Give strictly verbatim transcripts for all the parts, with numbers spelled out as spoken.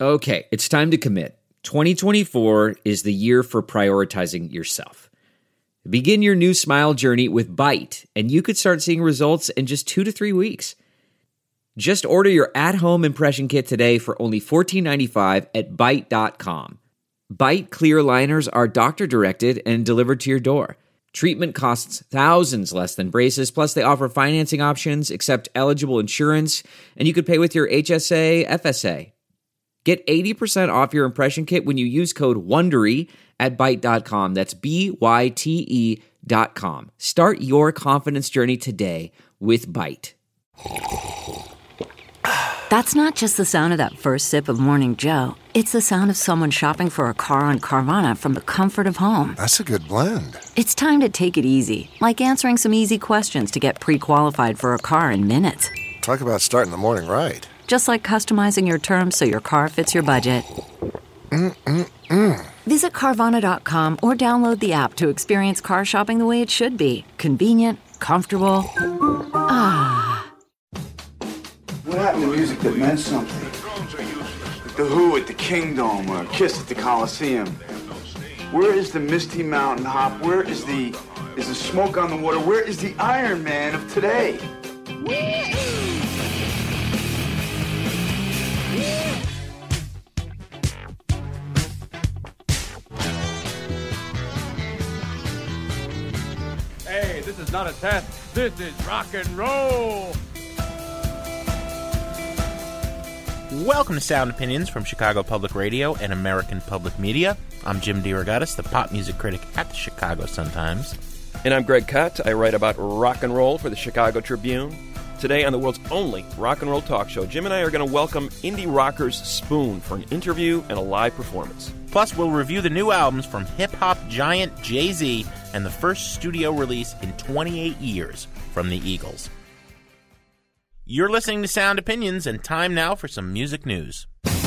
Okay, it's time to commit. twenty twenty-four is the year for prioritizing yourself. Begin your new smile journey with Byte, and you could start seeing results in just two to three weeks. Just order your at-home impression kit today for only fourteen ninety-five at byte dot com. Byte clear aligners are doctor-directed and delivered to your door. Treatment costs thousands less than braces, plus they offer financing options, accept eligible insurance, and you could pay with your H S A, F S A. Get eighty percent off your impression kit when you use code WONDERY at byte dot com. That's B Y T E dot com. Start your confidence journey today with Byte. That's not just the sound of that first sip of Morning Joe. It's the sound of someone shopping for a car on Carvana from the comfort of home. That's a good blend. It's time to take it easy, like answering some easy questions to get pre-qualified for a car in minutes. Talk about starting the morning right. Just like customizing your terms so your car fits your budget. Mm-mm-mm. Visit Carvana dot com or download the app to experience car shopping the way it should be. Convenient, comfortable. Ah. What happened to music that meant something? Like the Who at the Kingdom or Kiss at the Coliseum. Where is the Misty Mountain Hop? Where is the is the Smoke on the Water? Where is the Iron Man of today? Hey, this is not a test. This is rock and roll. Welcome to Sound Opinions from Chicago Public Radio and American Public Media. I'm Jim DeRogatis, the pop music critic at the Chicago Sun-Times. And I'm Greg Kutt. I write about rock and roll for the Chicago Tribune. Today on the world's only rock and roll talk show, Jim and I are going to welcome indie rockers Spoon for an interview and a live performance. Plus, we'll review the new albums from hip-hop giant Jay-Z and the first studio release in twenty-eight years from the Eagles. You're listening to Sound Opinions, and time now for some music news.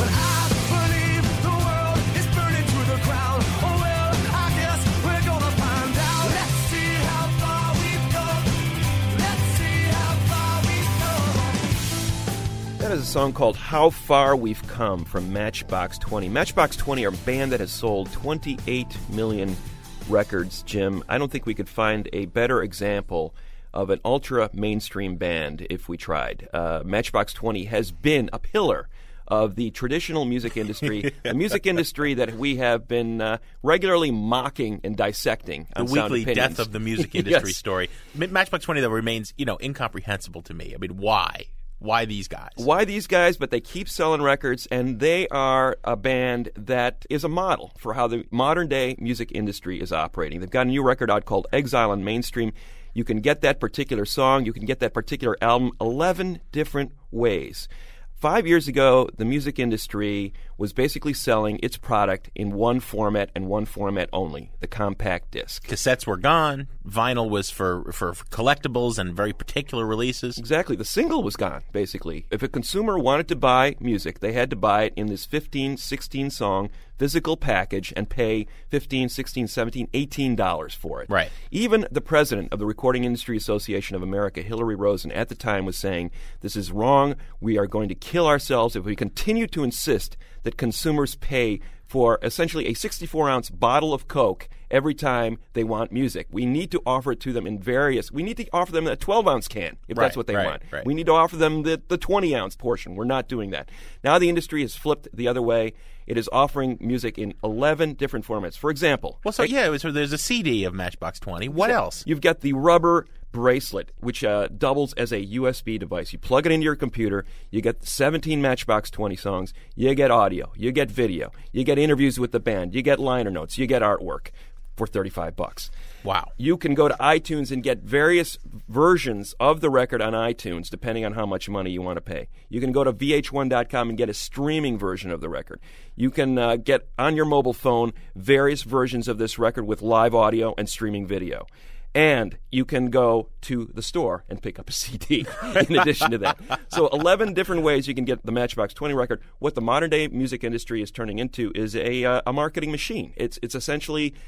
That is a song called How Far We've Come from Matchbox twenty. Matchbox twenty are a band that has sold twenty-eight million records, Jim. I don't think we could find a better example of an ultra-mainstream band if we tried. Uh, Matchbox twenty has been a pillar of the traditional music industry, a music industry that we have been uh, regularly mocking and dissecting The on Sound weekly Opinions. death of the music industry Yes. story. Matchbox twenty, though, remains, you know, incomprehensible to me. I mean, why? Why these guys? Why these guys? But they keep selling records, and they are a band that is a model for how the modern-day music industry is operating. They've got a new record out called Exile on Mainstream. You can get that particular song, you can get that particular album eleven different ways. Five years ago, the music industry was basically selling its product in one format and one format only, the compact disc. Cassettes were gone. Vinyl was for, for, for collectibles and very particular releases. Exactly. The single was gone, basically. If a consumer wanted to buy music, they had to buy it in this fifteen, sixteen song physical package and pay fifteen, sixteen, seventeen, eighteen dollars for it. Right. Even the president of the Recording Industry Association of America, Hillary Rosen, at the time was saying, this is wrong. We are going to kill ourselves if we continue to insist that consumers pay for essentially a sixty-four ounce bottle of Coke every time they want music. We need to offer it to them in various, we need to offer them a twelve ounce can if Right, that's what they right, want. right. We need to offer them the, the twenty ounce portion. We're not doing that. Now the industry has flipped the other way. It is offering music in eleven different formats. For example, Well, so yeah, it was, so there's a C D of Matchbox twenty. What else? You've got the rubber bracelet, which uh, doubles as a U S B device. You plug it into your computer, you get seventeen Matchbox twenty songs, you get audio, you get video, you get interviews with the band, you get liner notes, you get artwork for thirty-five bucks. Wow. You can go to iTunes and get various versions of the record on iTunes, depending on how much money you want to pay. You can go to V H one dot com and get a streaming version of the record. You can uh, get on your mobile phone various versions of this record with live audio and streaming video. And you can go to the store and pick up a C D in addition to that. So eleven different ways you can get the Matchbox twenty record. What the modern-day music industry is turning into is a, uh, a marketing machine. It's, it's essentially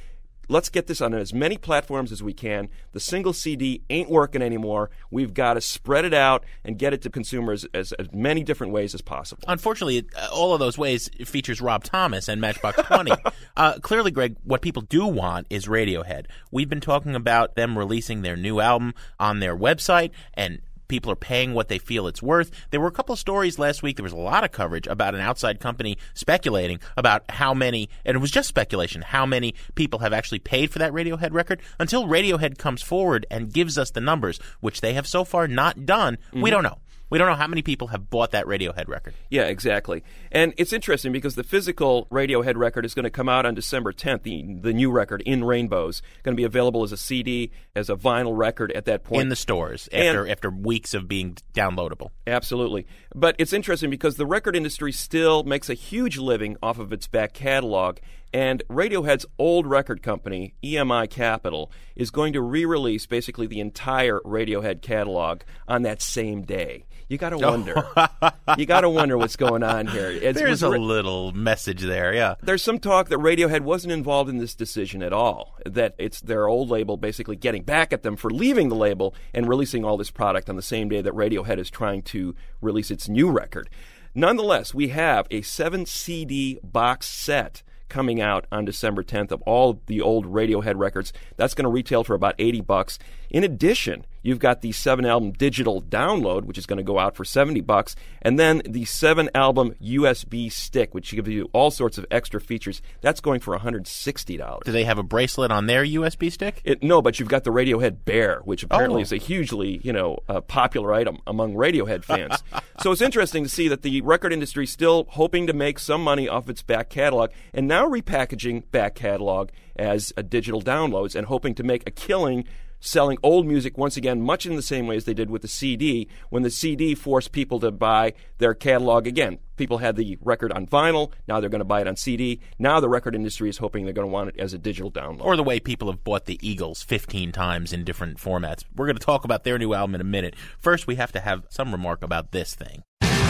let's get this on as many platforms as we can. The single C D ain't working anymore. We've got to spread it out and get it to consumers as, as many different ways as possible. Unfortunately, all of those ways features Rob Thomas and Matchbox twenty. uh, clearly, Greg, what people do want is Radiohead. We've been talking about them releasing their new album on their website, and people are paying what they feel it's worth. There were a couple of stories last week. There was a lot of coverage about an outside company speculating about how many, and it was just speculation, how many people have actually paid for that Radiohead record. Until Radiohead comes forward and gives us the numbers, which they have so far not done, mm-hmm. we don't know. We don't know how many people have bought that Radiohead record. Yeah, exactly. And it's interesting because the physical Radiohead record is going to come out on December tenth, the, the new record, In Rainbows, going to be available as a C D, as a vinyl record at that point. In the stores, after and, after weeks of being downloadable. Absolutely. But it's interesting because the record industry still makes a huge living off of its back catalog, and Radiohead's old record company, E M I Capital, is going to re-release basically the entire Radiohead catalog on that same day. You got to wonder. you got to wonder what's going on here. It's, There's a ra- little message there, yeah. There's some talk that Radiohead wasn't involved in this decision at all, that it's their old label basically getting back at them for leaving the label and releasing all this product on the same day that Radiohead is trying to release its new record. Nonetheless, we have a seven C D box set coming out on December tenth of all the old Radiohead records. That's going to retail for about eighty bucks. In addition, you've got the seven album digital download, which is going to go out for seventy bucks, and then the seven album U S B stick, which gives you all sorts of extra features. That's going for one hundred sixty dollars. Do they have a bracelet on their U S B stick? It, no, but you've got the Radiohead Bear, which apparently oh. is a hugely, you know, uh, popular item among Radiohead fans. So it's interesting to see that the record industry is still hoping to make some money off its back catalog, and now repackaging back catalog as a digital downloads and hoping to make a killing selling old music once again, much in the same way as they did with the C D, when the C D forced people to buy their catalog again. People had the record on vinyl, now they're going to buy it on C D. Now the record industry is hoping they're going to want it as a digital download. Or the way people have bought the Eagles fifteen times in different formats. We're going to talk about their new album in a minute. First, we have to have some remark about this thing.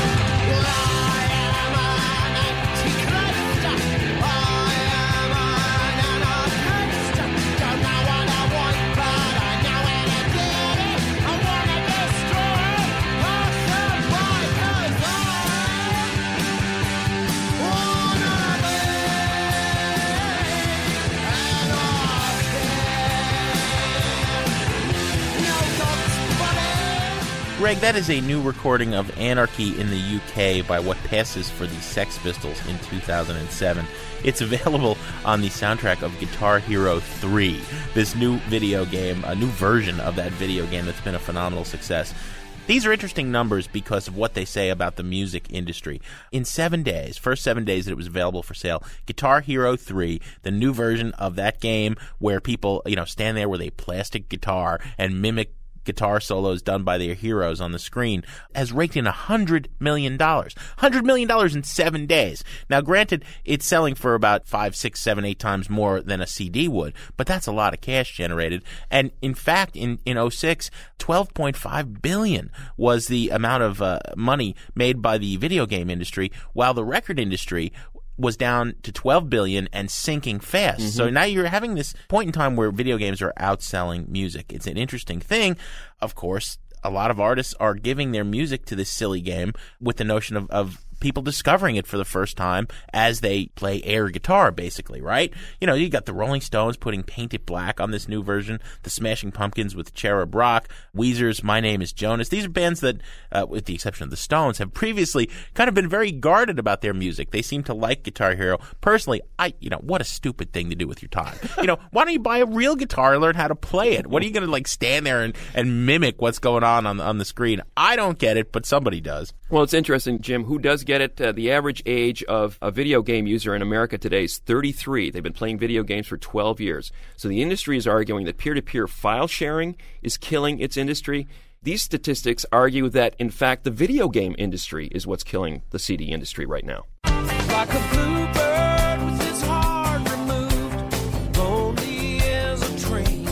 Greg, that is a new recording of Anarchy in the U K by what passes for the Sex Pistols in two thousand seven. It's available on the soundtrack of Guitar Hero three, this new video game, a new version of that video game that's been a phenomenal success. These are interesting numbers because of what they say about the music industry. In seven days, first seven days that it was available for sale, Guitar Hero three, the new version of that game where people, you know, stand there with a plastic guitar and mimic guitar solos done by their heroes on the screen, has raked in one hundred million dollars. one hundred million dollars in seven days. Now, granted, it's selling for about five, six, seven, eight times more than a C D would, but that's a lot of cash generated. And in fact, in, in oh six, twelve point five billion dollars was the amount of uh, money made by the video game industry, while the record industry was down to twelve billion dollars and sinking fast. Mm-hmm. So now you're having this point in time where video games are outselling music. It's an interesting thing. Of course, a lot of artists are giving their music to this silly game with the notion of, of people discovering it for the first time as they play air guitar, basically, right? You know, you got the Rolling Stones putting Paint It Black on this new version, the Smashing Pumpkins with Cherub Rock, Weezer's My Name is Jonas. These are bands that, uh, with the exception of the Stones, have previously kind of been very guarded about their music. They seem to like Guitar Hero. Personally, I, you know, what a stupid thing to do with your time. You know, why don't you buy a real guitar and learn how to play it? What are you going to, like, stand there and, and mimic what's going on, on on the screen? I don't get it, but somebody does. Well, it's interesting, Jim. Who does get it? Uh, the average age of a video game user in America today is thirty-three. They've been playing video games for twelve years. So the industry is arguing that peer-to-peer file sharing is killing its industry. These statistics argue that, in fact, the video game industry is what's killing the C D industry right now. Like a bluebird with his heart removed, lonely as a train.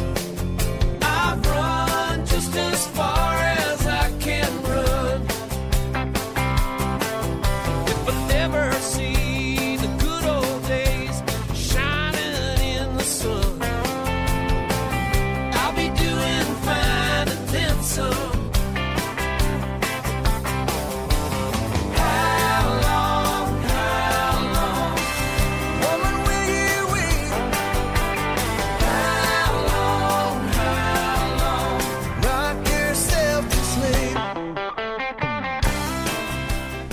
I've run just as far as I can run. If I never see the good old days shining in the sun.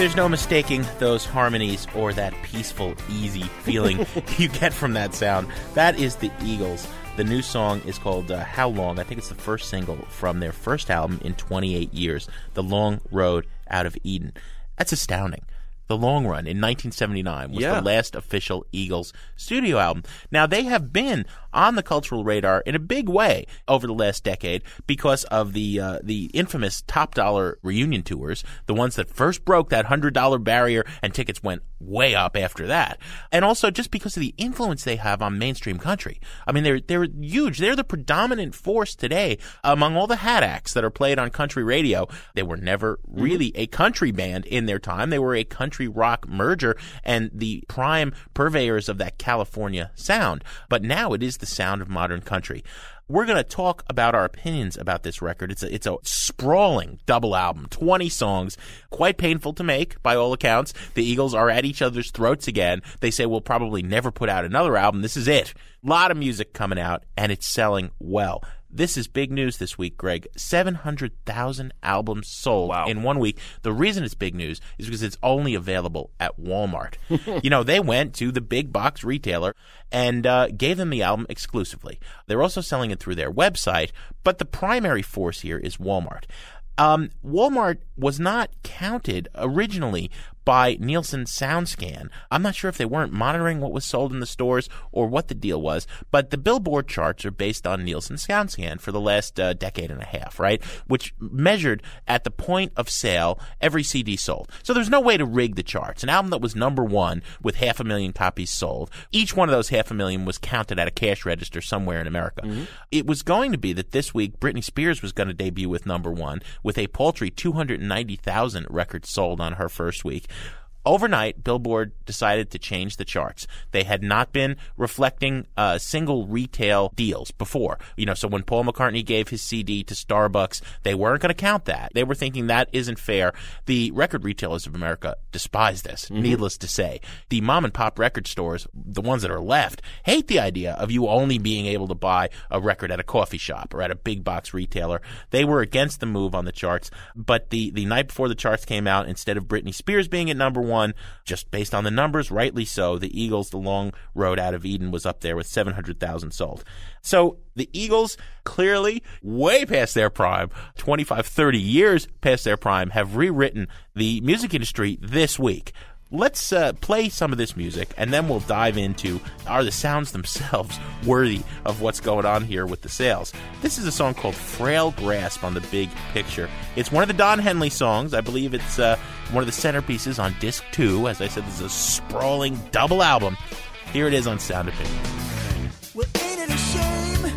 There's no mistaking those harmonies or that peaceful, easy feeling you get from that sound. That is the Eagles. The new song is called uh, How Long? I think it's the first single from their first album in twenty-eight years, The Long Road Out of Eden. That's astounding. The Long Run in nineteen seventy-nine was Yeah. the last official Eagles studio album. Now, they have been on the cultural radar in a big way over the last decade because of the uh, the infamous Top Dollar reunion tours, the ones that first broke that one hundred dollars barrier, and tickets went way up after that. And also just because of the influence they have on mainstream country. I mean, they're they're huge. They're the predominant force today among all the hat acts that are played on country radio. They were never really a country band in their time. They were a country rock merger and the prime purveyors of that California sound. But now it is the sound of modern country. We're going to talk about our opinions about this record. It's a, it's a sprawling double album, twenty songs, quite painful to make by all accounts. The Eagles are at each other's throats again. They say we'll probably never put out another album. This is it. A lot of music coming out, and it's selling well. This is big news this week, Greg. seven hundred thousand albums sold Wow. in one week. The reason it's big news is because it's only available at Walmart. You know, they went to the big box retailer and uh, gave them the album exclusively. They're also selling it through their website, but the primary force here is Walmart. Um, Walmart was not counted originally by Nielsen SoundScan. I'm not sure if they weren't monitoring what was sold in the stores or what the deal was, but the Billboard charts are based on Nielsen SoundScan for the last uh, decade and a half, right? Which measured at the point of sale every C D sold. So there's no way to rig the charts. An album that was number one with half a million copies sold, each one of those half a million was counted at a cash register somewhere in America. Mm-hmm. It was going to be that this week Britney Spears was going to debut with number one with a paltry two hundred ninety thousand records sold on her first week. Overnight, Billboard decided to change the charts. They had not been reflecting uh, single retail deals before. You know, so when Paul McCartney gave his C D to Starbucks, they weren't going to count that. They were thinking that isn't fair. The record retailers of America despise this, mm-hmm. needless to say. The mom and pop record stores, the ones that are left, hate the idea of you only being able to buy a record at a coffee shop or at a big box retailer. They were against the move on the charts, but the, the night before the charts came out, instead of Britney Spears being at number one, One, just based on the numbers, rightly so, the Eagles, The Long Road Out of Eden, was up there with seven hundred thousand sold. So the Eagles, clearly way past their prime, twenty-five, thirty years past their prime, have rewritten the music industry this week. Let's uh, play some of this music, and then we'll dive into, are the sounds themselves worthy of what's going on here with the sales? This is a song called Frail Grasp on the Big Picture. It's one of the Don Henley songs. I believe it's uh, one of the centerpieces on disc two. As I said, this is a sprawling double album. Here it is on Sound Opinion. Well, ain't it a shame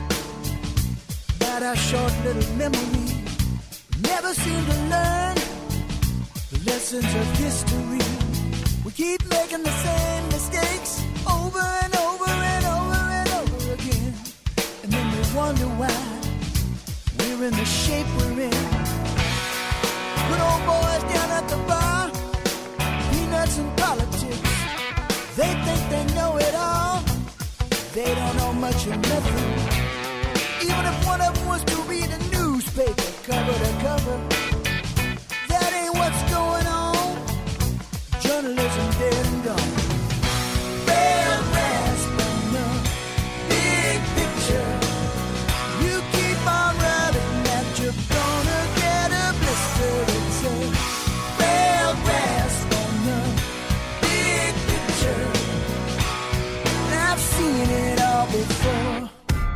that our short little memory never seem to learn the lessons of history? We keep making the same mistakes over and over and over and over again. And then we wonder why we're in the shape we're in. Good old boys down at the bar, peanuts and politics. They think they know it all. They don't know much of nothing. Even if one of them was to read a newspaper cover to cover, that ain't what's going on. Journalism dead and gone. Fair grasp on the big picture. You keep on rubbing that you're gonna get a blister. It's a fair grasp on the big picture. I've seen it all before.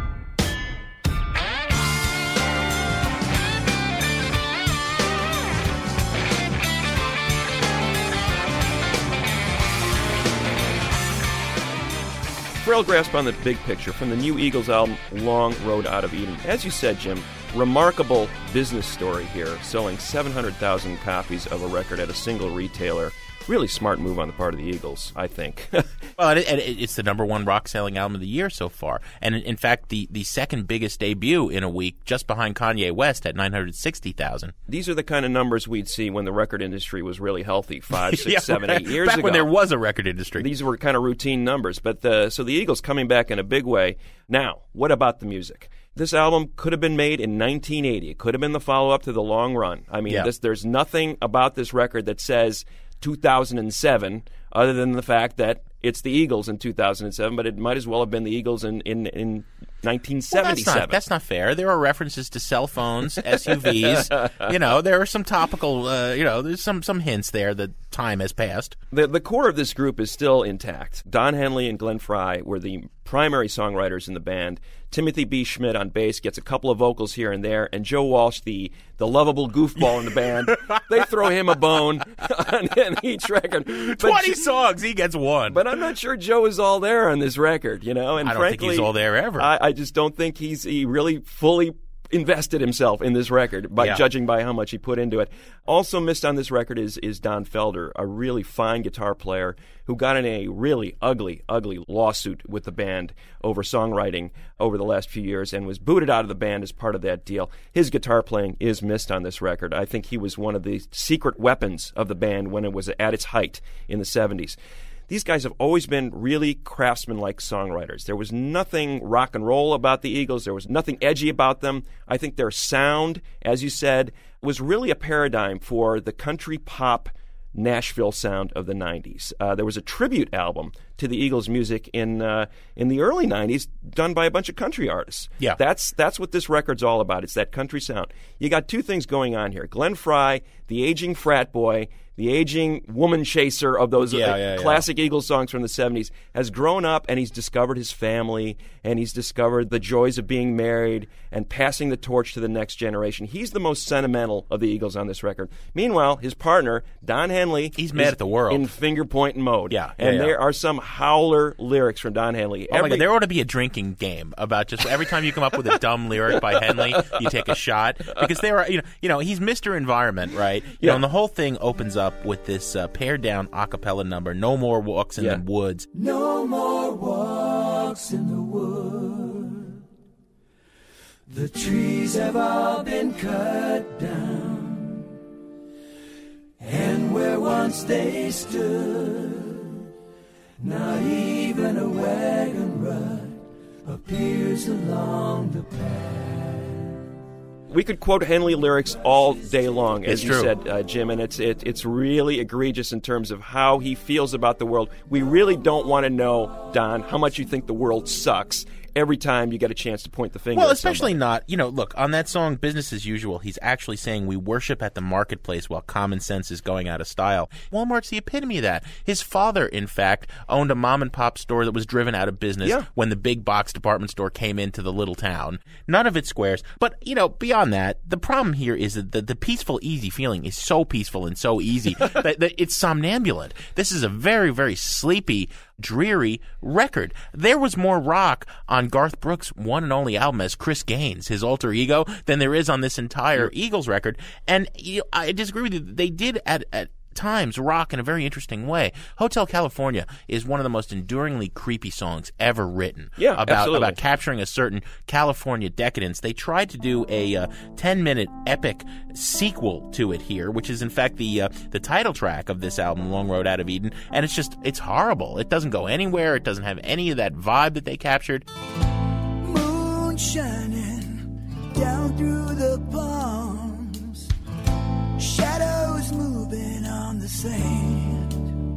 Frail Grasp on the Big Picture from the new Eagles album, Long Road Out of Eden. As you said, Jim, remarkable business story here, selling seven hundred thousand copies of a record at a single retailer. Really smart move on the part of the Eagles, I think. Well, it, it, it's the number one rock-selling album of the year so far. And in, in fact, the, the second biggest debut in a week, just behind Kanye West at nine hundred sixty thousand. These are the kind of numbers we'd see when the record industry was really healthy five, six, yeah, seven, right. eight years back ago. when there was a record industry. These were kind of routine numbers. But the, so the Eagles coming back in a big way. Now, what about the music? This album could have been made in nineteen eighty. It could have been the follow-up to The Long Run. I mean, yeah. this, there's nothing about this record that says two thousand seven, other than the fact that it's the Eagles in two thousand seven, but it might as well have been the Eagles in, in, in nineteen seventy-seven. Well, that's, not, that's not fair. There are references to cell phones, S U Vs. You know, there are some topical, uh, you know, there's some, some hints there that time has passed. The, the core of this group is still intact. Don Henley and Glenn Frey were the primary songwriters in the band. Timothy B. Schmidt on bass gets a couple of vocals here and there, and Joe Walsh, the, the lovable goofball in the band, they throw him a bone on, on each record. But twenty songs, he gets one. But I'm not sure Joe is all there on this record, you know. And I don't frankly, think he's all there ever. I, I just don't think he's he really fully invested himself in this record, by yeah. judging by how much he put into it. Also missed on this record is is Don Felder, a really fine guitar player who got in a really ugly, ugly lawsuit with the band over songwriting over the last few years and was booted out of the band as part of that deal. His guitar playing is missed on this record. I think he was one of the secret weapons of the band when it was at its height in the seventies. These guys have always been really craftsman-like songwriters. There was nothing rock and roll about the Eagles. There was nothing edgy about them. I think their sound, as you said, was really a paradigm for the country pop Nashville sound of the nineties. Uh, there was a tribute album to the Eagles' music in uh, in the early nineties done by a bunch of country artists. Yeah. That's that's what this record's all about. It's that country sound. You got two things going on here. Glenn Frey, the aging frat boy, the aging woman chaser of those yeah, uh, yeah, classic yeah. Eagles songs from the seventies, has grown up and he's discovered his family and he's discovered the joys of being married and passing the torch to the next generation. He's the most sentimental of the Eagles on this record. Meanwhile, his partner, Don Henley, he's mad at the world. In finger-pointing mode. Yeah, and yeah, yeah. there are some howler lyrics from Don Henley. Oh Every, my God, there ought to be a drinking game about just every time you come up with a dumb lyric by Henley, you take a shot. Because there are, you know, you know he's Mister Environment, right? You Yeah. know, and the whole thing opens up with this uh, pared down a cappella number, No More Walks in Yeah. the Woods. No more walks in the wood. The trees have all been cut down, and where once they stood, not even a wagon rut appears along the path. We could quote Henley lyrics all day long, as It's you true. said, uh, Jim, and it's it, it's really egregious in terms of how he feels about the world. We really don't want to know, Don, how much you think the world sucks every time you get a chance to point the finger Well, at especially somebody. not, you know, look, on that song, Business as Usual, he's actually saying we worship at the marketplace while common sense is going out of style. Walmart's the epitome of that. His father, in fact, owned a mom-and-pop store that was driven out of business Yeah. when the big box department store came into the little town. None of it squares. But, you know, beyond that, the problem here is that the, the peaceful, easy feeling is so peaceful and so easy that, that it's somnambulant. This is a very, very sleepy, dreary record. There was more rock on Garth Brooks' one and only album as Chris Gaines, his alter ego, than there is on this entire Eagles record. And you know, I disagree with you. They did at at times rock in a very interesting way. Hotel California is one of the most enduringly creepy songs ever written. Yeah, about absolutely. about capturing a certain California decadence. They tried to do a uh, ten minute epic sequel to it here, which is in fact the uh, the title track of this album, Long Road Out of Eden, and it's just it's horrible. It doesn't go anywhere. It doesn't have any of that vibe that they captured. Moon shining down through the palms, shadows moving on the sand,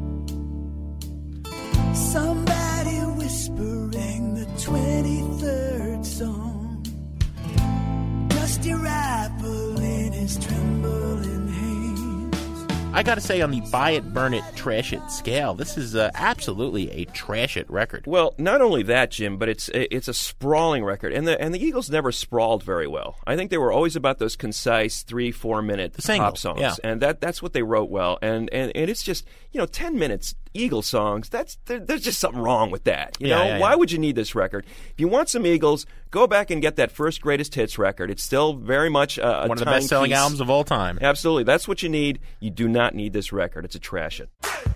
somebody whispering the twenty-third song, dusty rifle in his trembling hands. I gotta say, on the buy it, burn it, trash it scale, this is uh, absolutely a trash it record. Well, not only that, Jim, but it's it's a sprawling record, and the and the Eagles never sprawled very well. I think they were always about those concise three, four minute The single, pop songs, yeah. and that that's what they wrote well. And, and and it's just, you know, ten minutes Eagles songs. That's there, there's just something wrong with that. You Yeah, know, yeah, why yeah. would you need this record? If you want some Eagles, go back and get that first greatest hits record. It's still very much a, a One of the best selling timepiece. albums of all time. Absolutely, that's what you need. You do not need this record. It's a trash it.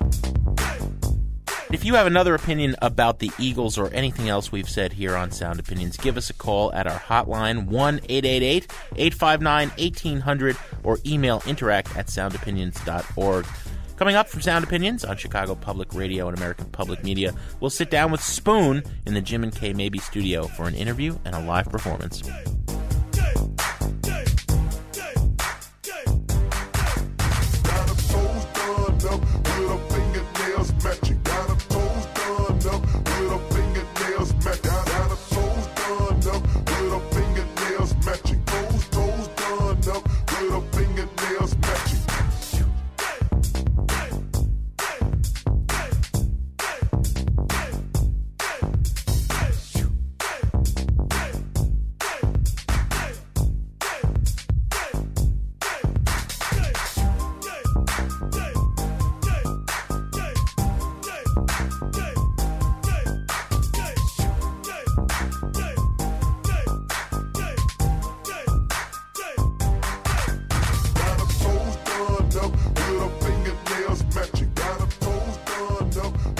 If you have another opinion about the Eagles or anything else we've said here on Sound Opinions, give us a call at our hotline, one eight eight eight, eight five nine, one eight hundred, or email interact at sound opinions dot org. Coming up from Sound Opinions on Chicago Public Radio and American Public Media, we'll sit down with Spoon in the Jim and Kay Mabie studio for an interview and a live performance. Got a soul done up.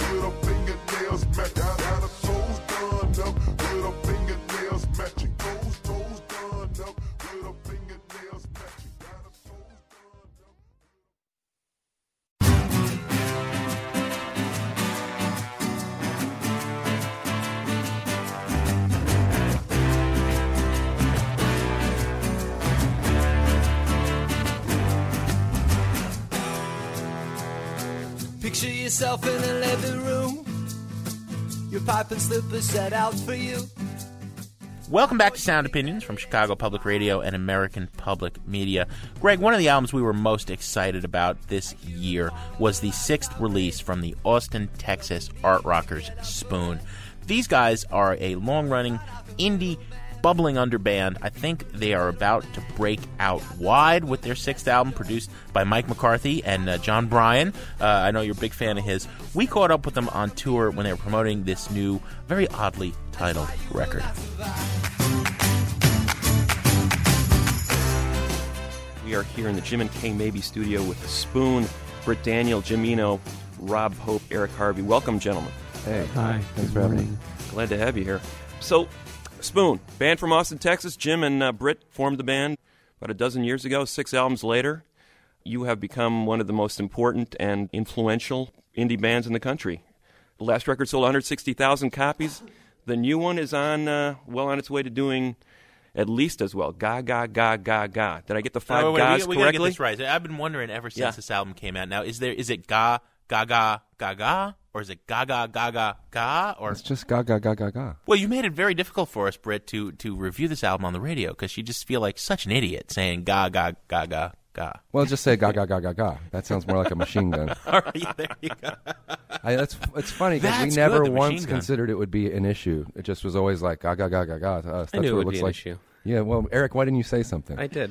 with her fingernails matching. Got her toes done up with her fingernails matching. Toes, toes done up with her fingernails matching. Got her toes done up. Picture yourself in a living room, your pipe and slippers set out for you. Welcome back to Sound Opinions from Chicago Public Radio and American Public Media. Greg, one of the albums we were most excited about this year was the sixth release from the Austin, Texas art rockers Spoon. These guys are a long-running indie bubbling under band. I think they are about to break out wide with their sixth album, produced by Mike McCarthy and uh, John Bryan. Uh, I know you're a big fan of his. We caught up with them on tour when they were promoting this new, very oddly titled record. We are here in the Jim and Kay Mabie studio with the Spoon, Britt Daniel, Jim Eno, Rob Hope, Eric Harvey. Welcome, gentlemen. Hey. Hi. Thanks for having me. Glad to have you here. So, Spoon, band from Austin, Texas. Jim and uh, Britt formed the band about a dozen years ago. Six albums later, you have become one of the most important and influential indie bands in the country. The last record sold one hundred sixty thousand copies. The new one is on, uh, well, on its way to doing at least as well. Ga, ga, ga, ga, ga. Did I get the five oh, wait, ga's we, we correctly? We gotta get this right. I've been wondering ever since Yeah. this album came out. Now, is there is it ga, ga, ga, ga, ga? Or is it ga, ga, ga, ga, ga? Or It's just ga ga ga ga ga. Well, you made it very difficult for us, Britt, to, to review this album on the radio because you just feel like such an idiot saying ga, ga, ga, ga, ga. Well, just say ga ga ga ga ga. That sounds more like a machine gun. All right, there you go. I, that's it's funny because we That's never good, the once machine gun. considered it would be an issue. It just was always like ga ga ga ga ga to us. That's I knew it what would it looks be an like. issue. Yeah. Well, Eric, why didn't you say something? I did.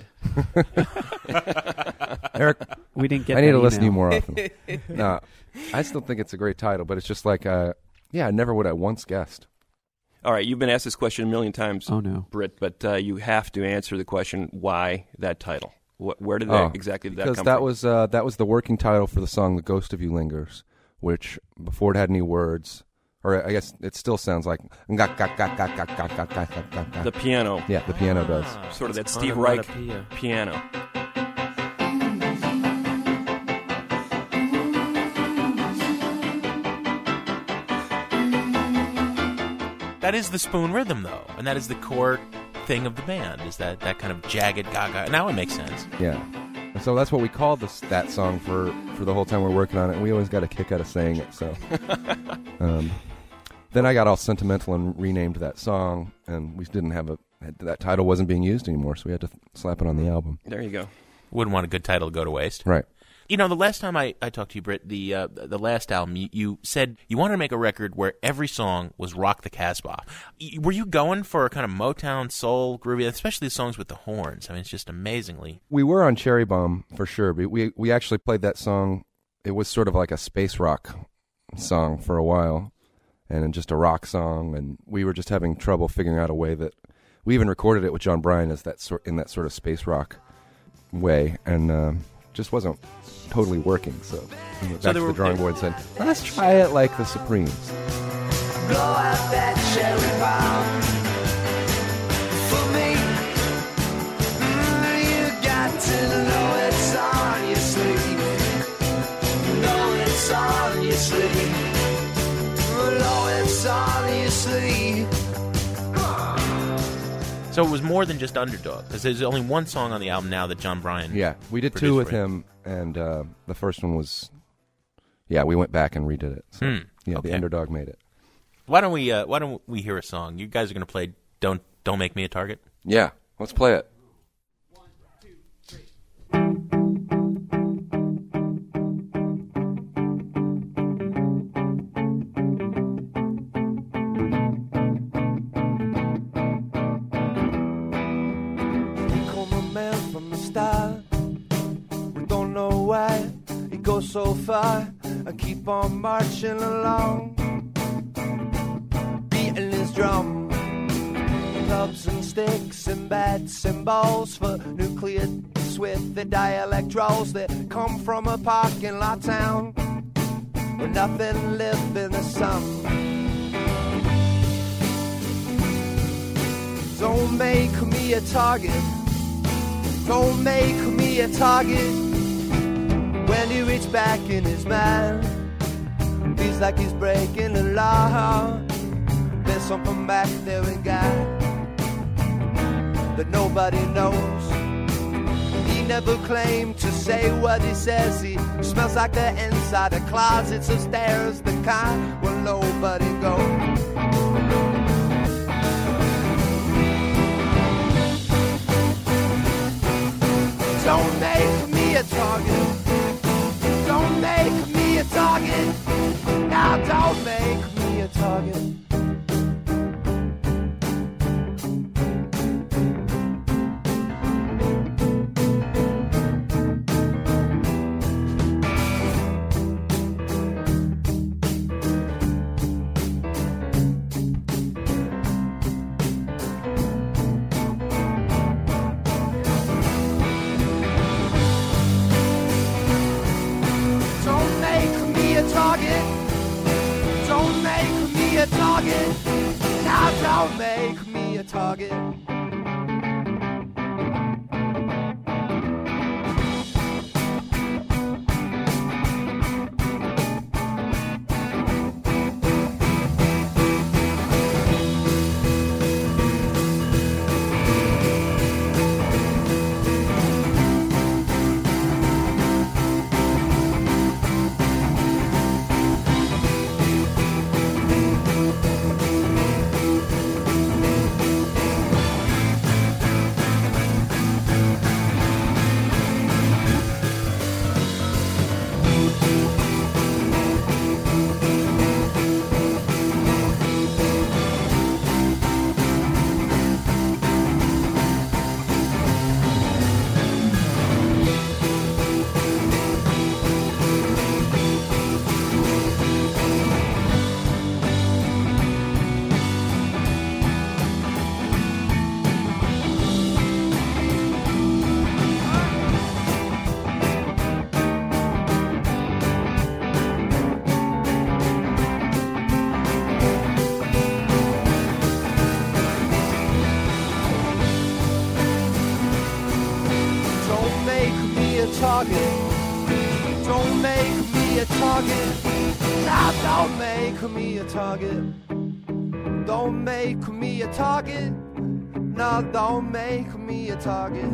Eric, We didn't get I need that to listen to you email. more often. No, I still think it's a great title, but it's just like, uh, yeah, I never would have once guessed. All right, you've been asked this question a million times, Oh, no. Britt, but uh, you have to answer the question, why that title? What, where did that, Oh, exactly did that because come that from? was uh, that was the working title for the song "The Ghost of You Lingers," which before it had any words, or I guess it still sounds like ga ga ga ga ga ga ga ga ga ga. The piano. Yeah, the piano does. Sort of that Steve Reich Onomatopoeia. piano. That is the Spoon rhythm, though, and that is the core thing of the band, is that, that kind of jagged gaga. Now it makes sense. Yeah. And so that's what we called this, that song for, for the whole time we're working on it, and we always got a kick out of saying it. So, um, then I got all sentimental and renamed that song, and we didn't have a that title wasn't being used anymore, so we had to slap it on the album. There you go. Wouldn't want a good title to go to waste. Right. You know, the last time I, I talked to you, Britt, the uh, the last album, you, you said you wanted to make a record where every song was Rock the Casbah. Y- Were you going for a kind of Motown, soul, groovy, especially the songs with the horns? I mean, it's just amazingly. We were on Cherry Bomb for sure, but we we actually played that song. It was sort of like a space rock song for a while, and just a rock song. And we were just having trouble figuring out a way that we even recorded it with John Bryan as that sort in that sort of space rock way, and uh, just wasn't totally working. So we went So back there to were- the drawing board and said, "Let's try it like the Supremes." Blow out that cherry bomb for me. Mm, you got to know it's on your sleeve. Know it's on your sleeve. Know it's on your sleeve. So it was more than just Underdog, because there's only one song on the album now that John Bryan. Yeah, we did produced two with for him, and uh, the first one was, yeah, we went back and redid it. So, Hmm, yeah, okay. the Underdog made it. Why don't we uh, Why don't we hear a song? You guys are going to play "Don't Don't Make Me a Target." Yeah, let's play it. Become a man from the start. We don't know why he goes so far. I keep on marching along, beating his drum. Clubs and sticks and bats and balls for nucleists with the dielectrodes that come from a parking lot town. with nothing left in the sun. Don't make me a target. Don't make me a target. When he reaches back in his mind, feels like he's breaking the law. There's something back there in God that nobody knows. He never claimed to say what he says. He smells like the inside of closets upstairs, the kind where nobody goes. Don't make me a target. Don't make me a target. Now don't make me a target. Target. Now don't make me a target. Don't make me a target. Now don't make me a target. Don't make me a target. Now don't make me a target.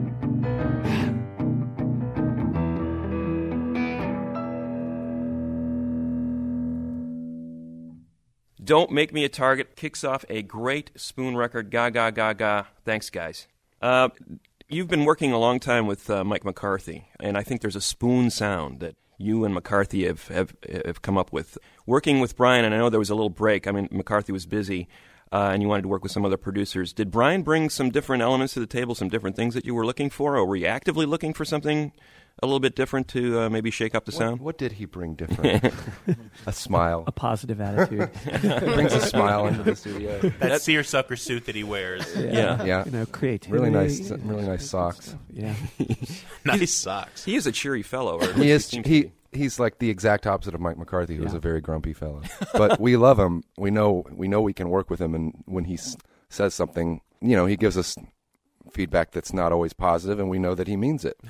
Don't Make Me a Target kicks off a great Spoon record. Ga, ga, ga, ga. Thanks, guys. Uh, you've been working a long time with uh, Mike McCarthy, and I think there's a Spoon sound that you and McCarthy have, have, have come up with. Working with Brian, and I know there was a little break. I mean, McCarthy was busy, uh, and you wanted to work with some other producers. Did Brian bring some different elements to the table, some different things that you were looking for, or were you actively looking for something a little bit different to uh, maybe shake up the sound? What, what did he bring different? A smile. A positive attitude. He brings a smile into the studio. That That's- seersucker suit that he wears. Yeah. Yeah. You know, creativity. Really nice, really nice socks. Yeah. Nice socks. He is a cheery fellow. Or He is. seems to He be. he's like the exact opposite of Mike McCarthy, who's Yeah. a very grumpy fellow. But we love him. We know we know we can work with him, and when he s- says something, you know, he gives us feedback that's not always positive, and we know that he means it.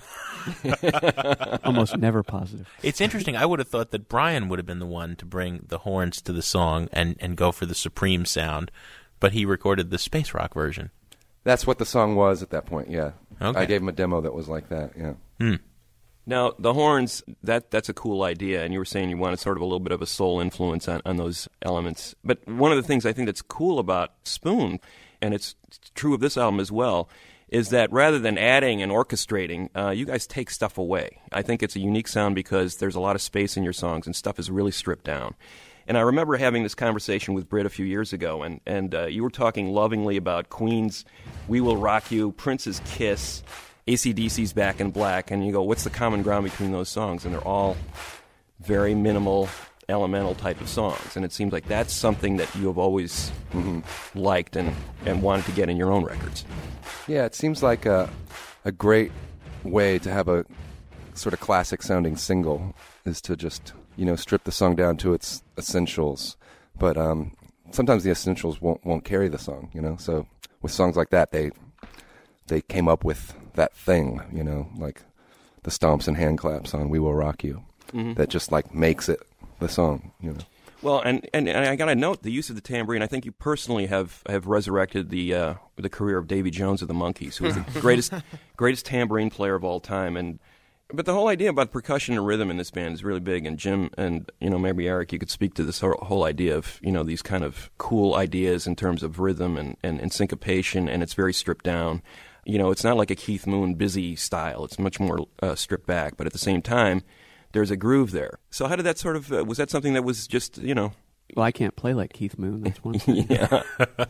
Almost never positive. It's interesting. I would have thought that Brian would have been the one to bring the horns to the song and, and go for the supreme sound, but he recorded the space rock version. That's what the song was at that point. Yeah, Okay. I gave him a demo that was like that. Yeah. Hmm. Now, the horns, that that's a cool idea, and you were saying you wanted sort of a little bit of a soul influence on, on those elements. But one of the things I think that's cool about Spoon, and it's true of this album as well, is that rather than adding and orchestrating, uh, you guys take stuff away. I think it's a unique sound because there's a lot of space in your songs, and stuff is really stripped down. And I remember having this conversation with Britt a few years ago, and, and uh, you were talking lovingly about Queen's We Will Rock You, Prince's Kiss, A C D C's Back in Black, and you go, what's the common ground between those songs? And they're all very minimal, elemental type of songs. And it seems like that's something that you have always mm, liked and, and wanted to get in your own records. Yeah, it seems like a a great way to have a sort of classic sounding single is to just you know, strip the song down to its essentials. But um, sometimes the essentials won't won't carry the song, you know. So with songs like that, they they came up with that thing, you know, like the stomps and hand claps on "We Will Rock You," Mhm. that just like makes it the song, you know. Well, and, and, and I got to note the use of the tambourine. I think you personally have, have resurrected the uh, the career of Davy Jones of the Monkees, who was the greatest greatest tambourine player of all time. And but the whole idea about percussion and rhythm in this band is really big. And Jim and you know maybe Eric, you could speak to this whole, whole idea of you know these kind of cool ideas in terms of rhythm and, and, and syncopation, and it's very stripped down. You know, it's not like a Keith Moon busy style. It's much more uh, stripped back, but at the same time, there's a groove there. So how did that sort of, uh, was that something that was just, you know? Well, I can't play like Keith Moon, that's one thing. Yeah.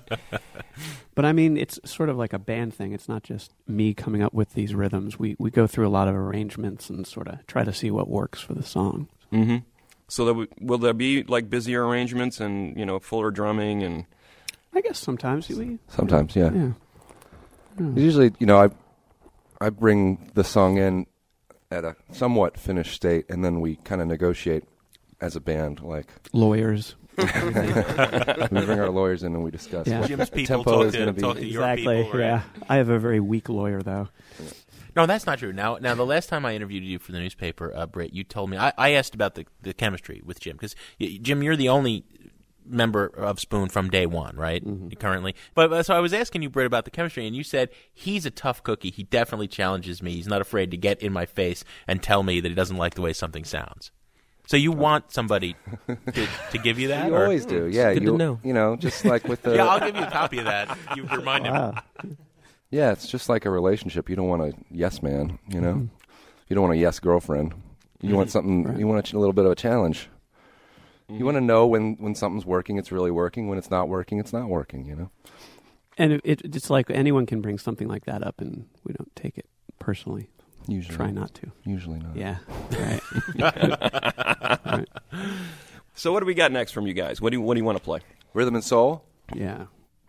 But I mean, it's sort of like a band thing. It's not just me coming up with these rhythms. We we go through a lot of arrangements and sort of try to see what works for the song. Mm-hmm. So there w- will there be like busier arrangements and, you know, fuller drumming and... I guess sometimes we... Sometimes, yeah. Yeah. Yeah. Usually, you know, I I bring the song in at a somewhat finished state, and then we kind of negotiate as a band, like lawyers. We bring our lawyers in and we discuss Yeah. what Jim's the people tempo talk is to- going to be. talk to your Exactly, people, right? yeah. I have a very weak lawyer, though. No, that's not true. Now, now the last time I interviewed you for the newspaper, uh, Britt, you told me I, I asked about the, the chemistry with Jim because Jim, you're the only member of Spoon from day one, right? Mm-hmm. Currently, but uh, so I was asking you, Britt, about the chemistry, and you said he's a tough cookie. He definitely challenges me. He's not afraid to get in my face and tell me that he doesn't like the way something sounds. So you want somebody to, to give you that? You or? always do, yeah. good to you, know. you know, just like with the Yeah, I'll give you a copy of that. You reminded me. Wow. yeah, it's just like a relationship. You don't want a yes man, you know. Mm-hmm. You don't want a yes girlfriend. You want something. Right. You want a, a little bit of a challenge. You want to know when, when something's working, it's really working. When it's not working, it's not working, you know? And it, it, it's like anyone can bring something like that up, and we don't take it personally. Usually. Try not to. Usually not. Yeah, right. Right. So what do we got next from you guys? What do you, what do you want to play? Rhythm and Soul? Yeah.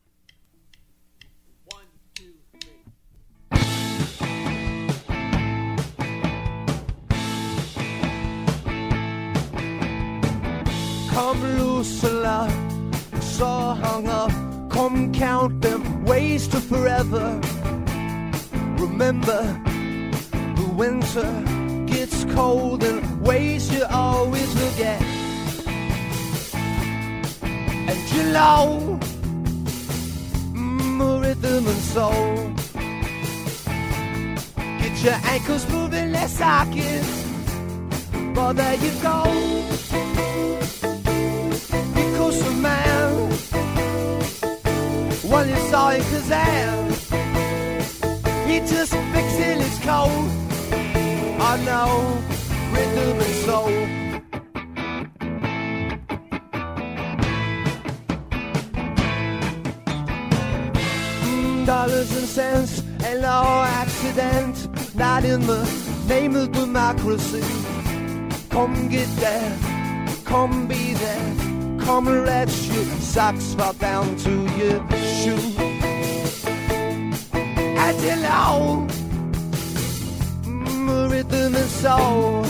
Come loose a lot, so hung up. Come count them ways to forever. Remember, the winter gets cold in ways you always forget. And you know, mm, rhythm and soul. Get your ankles moving, less sockets. But there you go. Because a man, when you saw in Kazan, he just fixing his coat. I know, rhythm and soul. Mm, dollars and cents and no accident, not in the name of democracy. Come get there, come be there. Come let your socks fall down to your shoe. And you know, mm, rhythm and soul.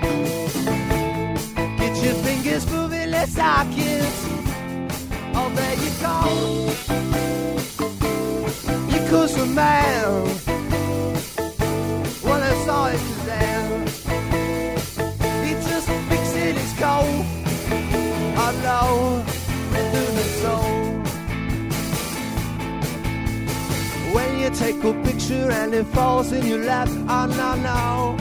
Get your fingers moving, let's sockets. Oh, there you go. Because a man, when I saw it then, he just fixed his coat. I know, rhythm and soul. When you take a picture and it falls in your lap, I know, know.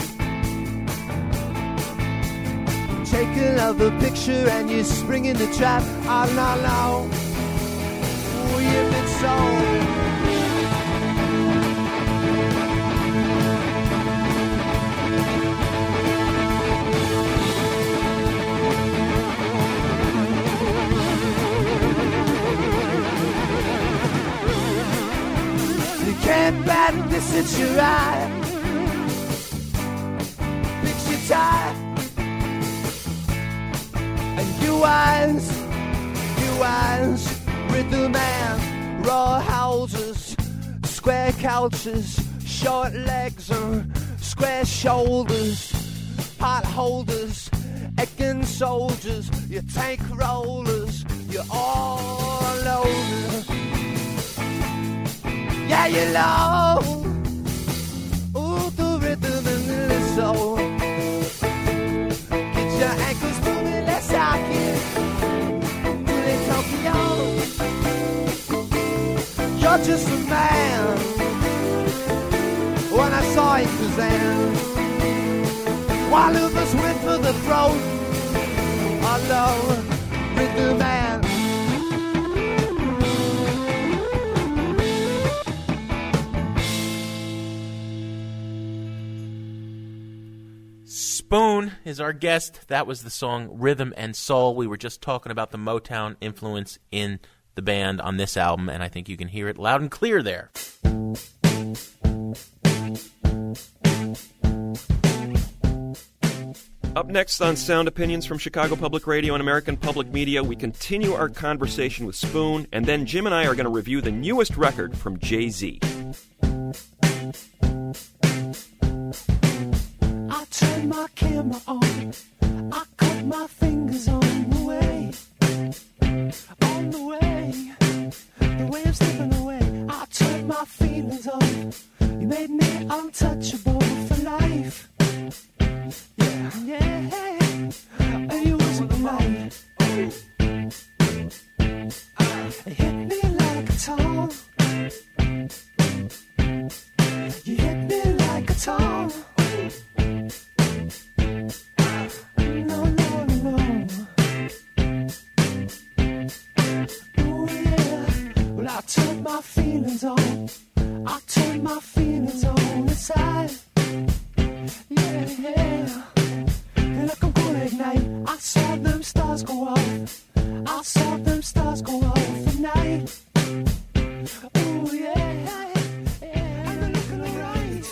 Take another picture and you spring in the trap, I know, know. Rhythm and soul. Can't bat this, it's your eye. Picture tight. And you eyes, you eyes, rhythm and raw houses, square couches, short legs and square shoulders, pot holders, American soldiers, you tank rollers, you're all alone. Yeah, you love ooh, the rhythm and the soul. Get your ankles moving, let's rock it. Do they Tokyo? You're just a man. When I saw it Kazan, while others went for the throat, I love rhythm man. Spoon is our guest. That was the song Rhythm and Soul. We were just talking about the Motown influence in the band on this album, and I think you can hear it loud and clear there. Up next on Sound Opinions from Chicago Public Radio and American Public Media, we continue our conversation with Spoon, and then Jim and I are going to review the newest record from Jay-Z. I turn my camera on, I cut my fingers on the way, on the way, the way I'm slipping away. I turned my feelings on, you made me untouchable for life. Yeah, yeah, and you wasn't right. It hit me like a tom. You hit me like a tom. No, no, no. Ooh, yeah. Well, I turned my feelings on. I turned my feelings on inside. Yeah, yeah. And like I'm gonna ignite. I saw them stars go off. I saw them stars go off at night. Ooh, yeah, yeah. And they're looking alright.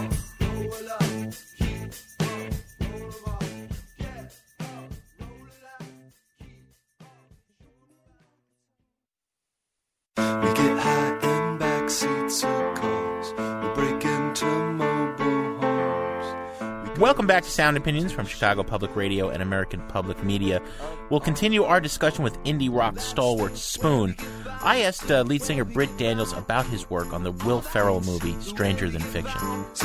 We get high in backseats of cars. We break into mobile homes. Welcome back to Sound Opinions from Chicago Public Radio and American Public Media. We'll continue our discussion with indie rock stalwart Spoon. I asked uh, lead singer Britt Daniels about his work on the Will Ferrell movie Stranger Than Fiction.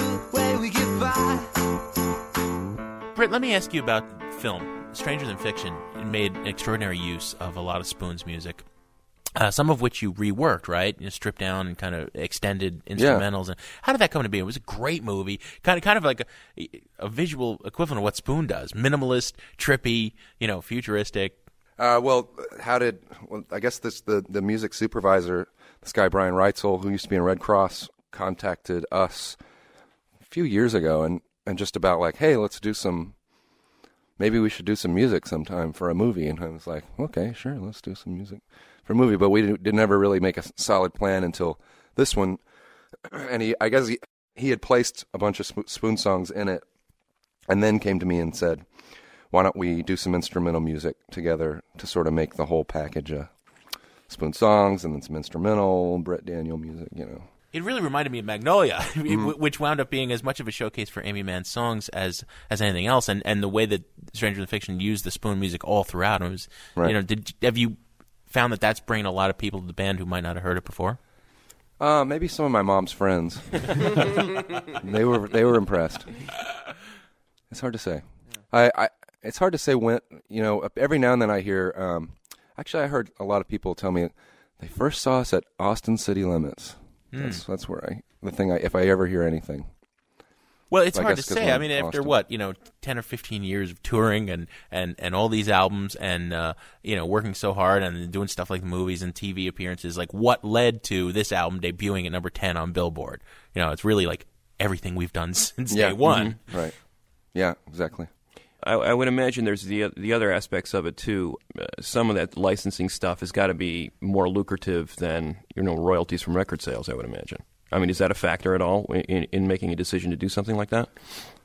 Britt, let me ask you about film. Stranger Than Fiction made extraordinary use of a lot of Spoon's music. Uh, some of which you reworked, right? You know, stripped down and kind of extended instrumentals. Yeah. And how did that come to be? It was a great movie, kind of, kind of like a, a visual equivalent of what Spoon does: minimalist, trippy, you know, futuristic. Uh, well, how did? Well, I guess this the the music supervisor, this guy Brian Reitzel, who used to be in Red Cross, contacted us a few years ago, and and just about like, hey, let's do some. Maybe we should do some music sometime for a movie. And I was like, okay, sure, let's do some music for a movie. But we didn't, didn't ever really make a solid plan until this one. And he, I guess he, he had placed a bunch of Spoon songs in it and then came to me and said, why don't we do some instrumental music together to sort of make the whole package uh, Spoon songs and then some instrumental, Brett Daniel music, you know. It really reminded me of Magnolia, Mm-hmm. which wound up being as much of a showcase for Amy Mann's songs as as anything else, and, and the way that Stranger Than Fiction used the Spoon music all throughout. It was, right. you know, did have you found that that's bringing a lot of people to the band who might not have heard it before? Uh, maybe some of my mom's friends. they were they were impressed. It's hard to say. I, I it's hard to say when, you know. Every now and then I hear. Um, actually, I heard a lot of people tell me they first saw us at Austin City Limits. That's mm. that's where I the thing I if I ever hear anything. Well, it's I hard to say. I mean, Austin. after what, you know, ten or fifteen years of touring and, and, and all these albums and uh, you know, working so hard and doing stuff like movies and T V appearances, like what led to this album debuting at number ten on Billboard? You know, it's really like everything we've done since yeah. day one. Mm-hmm. Right. Yeah, exactly. I, I would imagine there's the the other aspects of it too. Uh, some of that licensing stuff has got to be more lucrative than, you know, royalties from record sales, I would imagine. I mean, is that a factor at all in, in making a decision to do something like that?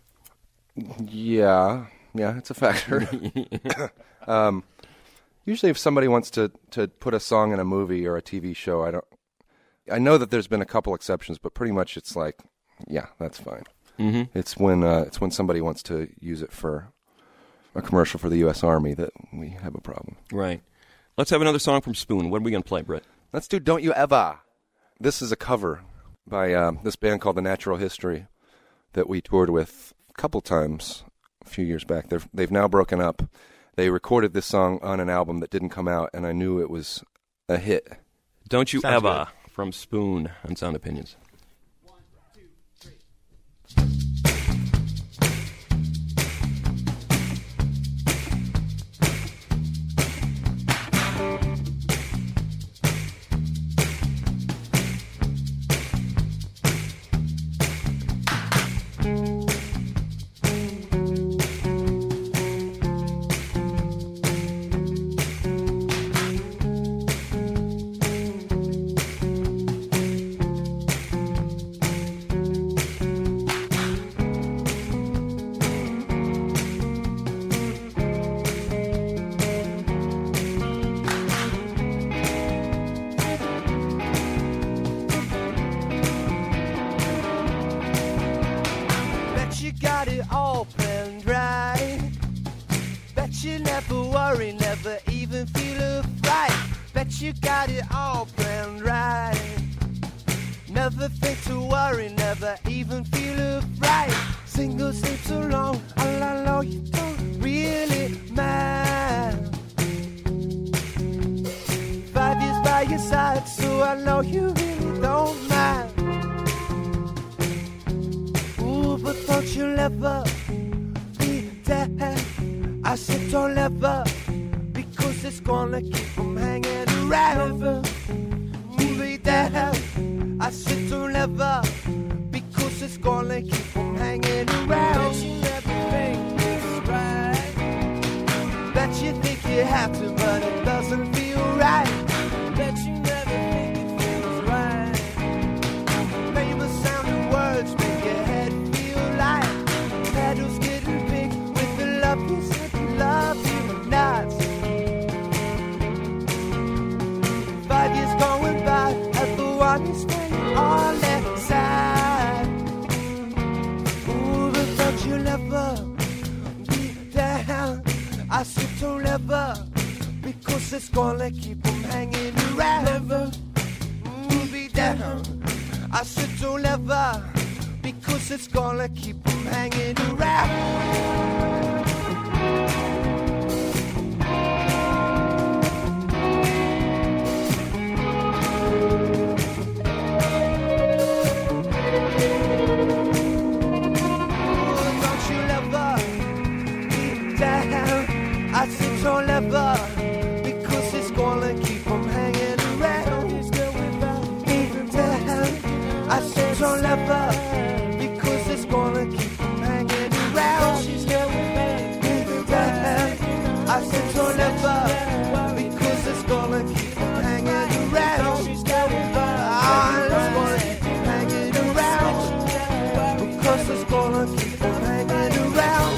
Yeah, yeah, it's a factor. um, usually, if somebody wants to, to put a song in a movie or a T V show, I don't. I know that there's been a couple exceptions, but pretty much it's like, yeah, that's fine. Mm-hmm. It's when uh, it's when somebody wants to use it for a commercial for the U S Army that we have a problem. Right. Let's have another song from Spoon. What are we going to play, Britt? Let's do Don't You Ever. This is a cover by um, this band called The Natural History that we toured with a couple times a few years back. They've, they've now broken up. They recorded this song on an album that didn't come out, and I knew it was a hit. Don't You Sounds Ever good. from Spoon on Sound Opinions. Bet you got it all planned right. Bet you never worry, never even feel a fright. Bet you got it all planned right. Never think to worry, never even feel a fright. Single sleep so long, all I know you don't really mind. Five years by your side, so I know you really don't mind. Ooh, but don't you ever be dead. I said don't ever, because it's gonna keep them hanging around. Ooh, be dead. I said don't ever, because it's gonna keep them hanging around. Bet you never think it's right. Bet you think you have to, but it doesn't feel right. Bet you never think it feels right. Famous sounding words make your head feel light. Petals getting big with the love you said you love you or not. Five years going by, and the one is staying on that side. Ooh, but don't you ever be down. I said don't ever, because it's gonna keep them hanging around. Never ooh, be down. I said don't ever, because it's gonna keep them hanging around. I said don't ever, because it's gonna keep them hanging around. Even down. I said don't ever, because it's gonna keep them hanging around. Even down. I said don't ever, because it's gonna keep them hanging around. Ah, it's gonna keep them hanging around, because it's gonna keep them hanging around.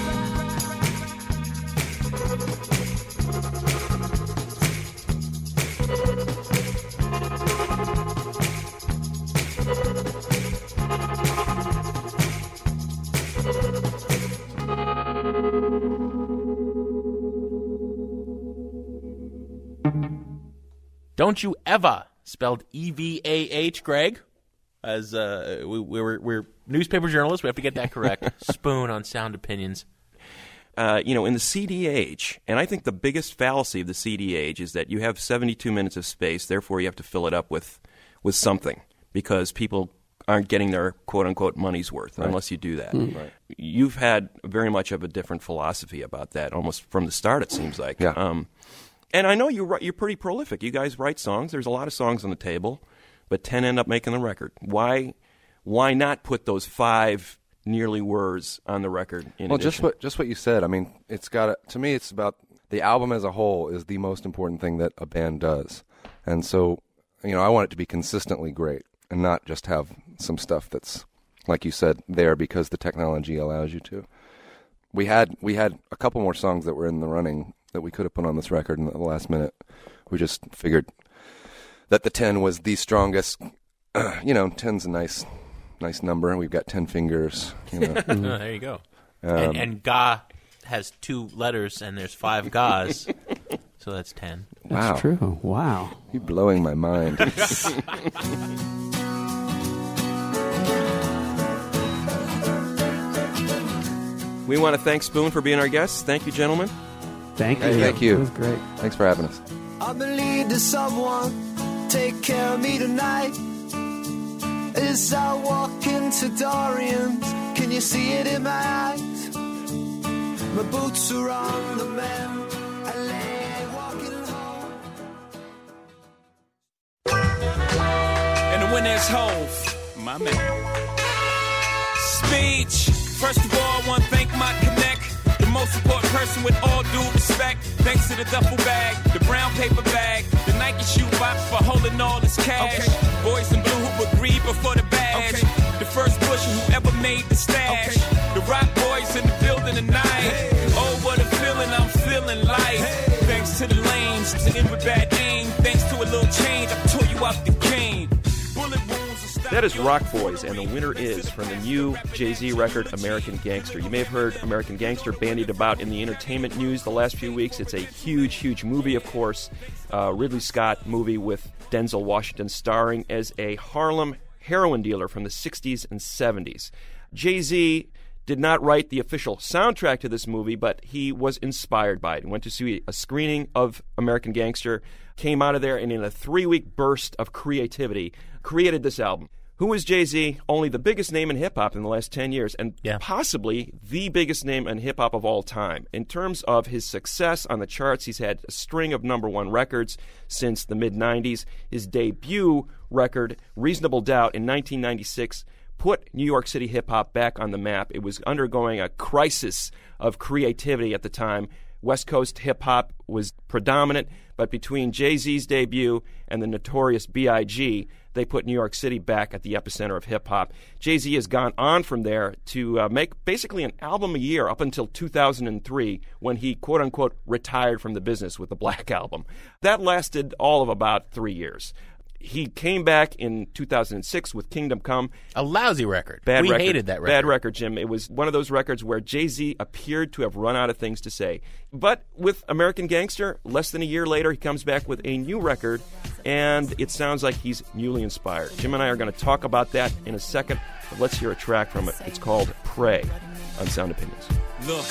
Don't You Ever, spelled E V A H, Greg. As uh, we, we were, we're newspaper journalists, we have to get that correct. Spoon on Sound Opinions. Uh, you know, in the C D age, and I think the biggest fallacy of the C D age is that you have seventy-two minutes of space, therefore you have to fill it up with, with something, because people aren't getting their quote-unquote money's worth Right. unless you do that. Mm. Right. You've had very much of a different philosophy about that, almost from the start, it seems like. Yeah. Um, and I know you write, you're pretty prolific. You guys write songs. There's a lot of songs on the table, but ten end up making the record. Why, why not put those five nearly words on the record in well, addition? just what just what you said. I mean, it's got to, to me. It's about the album as a whole is the most important thing that a band does, and so you know I want it to be consistently great and not just have some stuff that's like you said there because the technology allows you to. We had we had a couple more songs that were in the running that we could have put on this record in the last minute. We just figured that the ten was the strongest. Uh, you know, ten's a nice. Nice number. We've got ten fingers. You know. Oh, there you go. Um, and, and Ga has two letters and there's five Gas, so that's ten. That's Wow. true. Wow. You're blowing my mind. We want to thank Spoon for being our guest. Thank you, gentlemen. Thank you. Hey, thank you. It was great. Thanks for having us. I believe that someone take care of me tonight. As I walk into Dorian's, can you see it in my eyes? My boots are on the mend. I lay walking home. And the winner is Hove, my man. Speech. First of all, I want to thank my connect. The most important person with all due respect. Thanks to the duffel bag, the brown paper bag, the Nike shoe box for holding all this cash. Okay. Boys in blue who agreed before the badge. Okay. The first pusher who ever made the stash. Okay. The rock boys in the building tonight. Hey. Oh, what a feeling, I'm feeling life. Hey. Thanks to the lanes, to end with bad aim. Thanks to a little change, I tore you out the game. Bullet wounds. That is Rock Boys, and the winner is from the new Jay-Z record, American Gangster. You may have heard American Gangster bandied about in the entertainment news the last few weeks. It's a huge, huge movie, of course. Uh, Ridley Scott movie with Denzel Washington starring as a Harlem heroin dealer from the sixties and seventies. Jay-Z did not write the official soundtrack to this movie, but he was inspired by it. He went to see a screening of American Gangster, came out of there, and in a three-week burst of creativity, created this album. Who is Jay-Z? Only the biggest name in hip-hop in the last ten years, and yeah. possibly the biggest name in hip-hop of all time. In terms of his success on the charts, he's had a string of number one records since the mid-nineties. His debut record, Reasonable Doubt, in nineteen ninety-six, put New York City hip-hop back on the map. It was undergoing a crisis of creativity at the time. West Coast hip-hop was predominant, but between Jay-Z's debut and the notorious B I G, they put New York City back at the epicenter of hip-hop. Jay-Z has gone on from there to uh, make basically an album a year up until two thousand three, when he, quote-unquote, retired from the business with the Black Album. That lasted all of about three years. He came back in two thousand six with Kingdom Come. A lousy record. Bad we record. hated that record. Bad record, Jim. It was one of those records where Jay-Z appeared to have run out of things to say. But with American Gangster, less than a year later, he comes back with a new record, and it sounds like he's newly inspired. Jim and I are going to talk about that in a second, but let's hear a track from it. It's called Pray on Sound Opinions. Look.